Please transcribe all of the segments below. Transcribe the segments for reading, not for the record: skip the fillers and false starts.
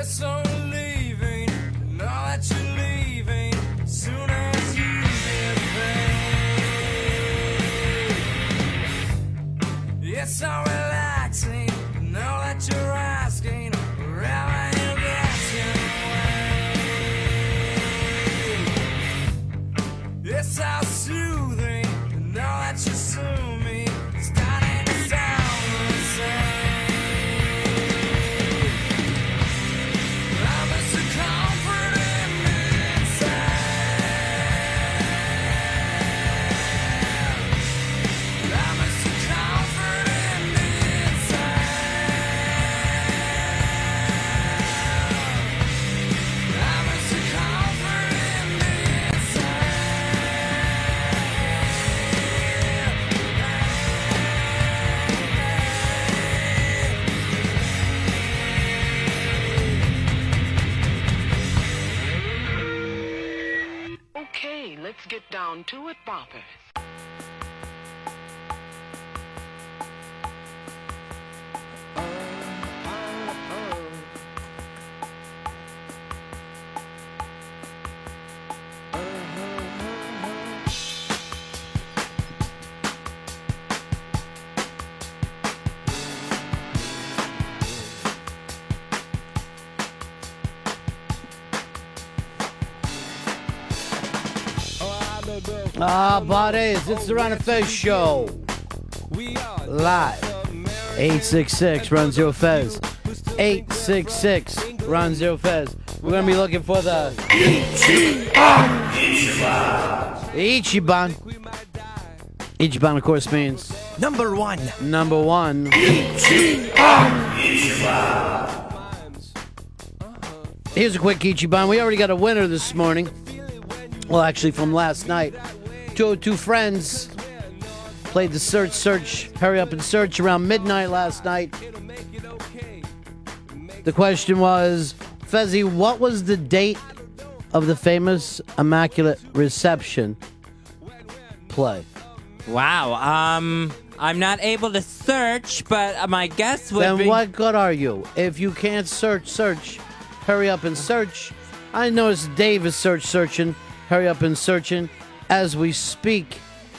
so leaving, know that you're leaving soon as you get paid. It's so relaxing, know that you're asking wherever you get your way. It's so soothing, know that you sue me, starting to sound the same. Okay, let's get down to it, boppers. Buddies, it's the Ron and Fez show. Live. 866 Run Zero Fez. 866 Run Zero Fez. We're going to be looking for the Ichiban. Ichiban, of course, means Number one. number one. Here's a quick Ichiban. We already got a winner this morning. Well, actually, from last night. 202 Friends played the search, hurry up and search around midnight last night. The question was, Fezzy, what was the date of the famous Immaculate Reception play? Wow. I'm not able to search, but my guess would Then be... what good are you? If you can't search, hurry up and search. I noticed Dave is searching, hurry up and searching as we speak.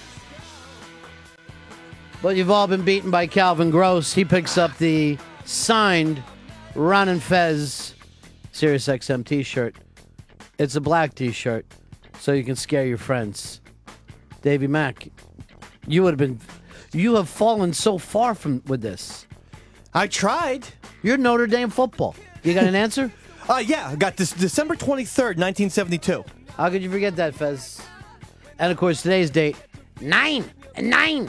But you've all been beaten by Calvin Gross. He picks up the signed Ron and Fez Sirius XM t-shirt. It's a black t-shirt, so you can scare your friends. Davey Mack, you have fallen so far from with this. I tried. You're Notre Dame football. You got an answer? Yeah, I got this December 23rd, 1972. How could you forget that, Fez? And, of course, today's date, 9/9/9.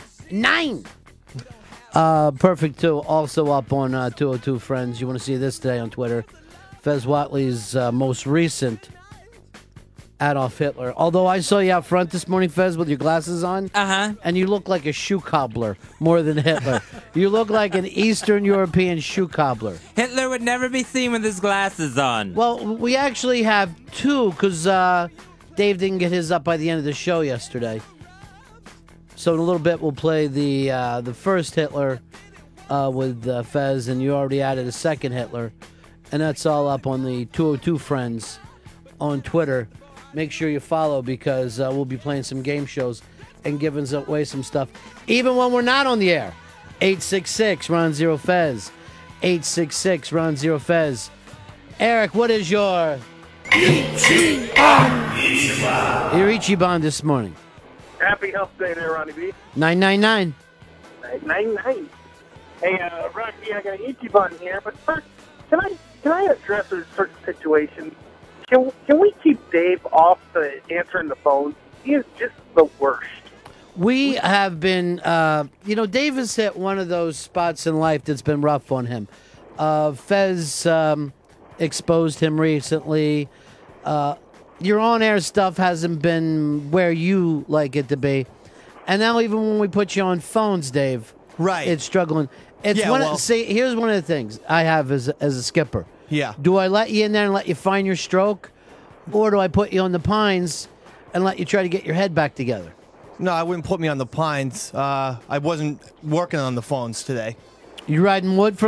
Perfect, too. Also up on 202 Friends. You want to see this today on Twitter. Fez Watley's most recent Adolf Hitler. Although I saw you out front this morning, Fez, with your glasses on. Uh-huh. And you look like a shoe cobbler more than Hitler. You look like an Eastern European shoe cobbler. Hitler would never be seen with his glasses on. Well, we actually have two because Dave didn't get his up by the end of the show yesterday. So in a little bit, we'll play the first Hitler with Fez, and you already added a second Hitler. And that's all up on the 202 Friends on Twitter. Make sure you follow because we'll be playing some game shows and giving away some stuff, even when we're not on the air. 866 Ron Zero Fez. 866 Ron Zero Fez. Eric, what is your Ichiban this morning? Happy Hump Day there, Ronnie B. 999. 999. Hey, Rocky, I got Ichiban here, but first, can I address a certain situation? Can we keep Dave off the answering the phone? He is just the worst. We have been, Dave has hit one of those spots in life that's been rough on him. Fez exposed him recently. Your on-air stuff hasn't been where you like it to be. And now even when we put you on phones, Dave, right, it's struggling. It's here's one of the things I have as a skipper. Yeah. Do I let you in there and let you find your stroke? Or do I put you on the pines and let you try to get your head back together? No, I wouldn't put me on the pines. I wasn't working on the phones today. You riding wood for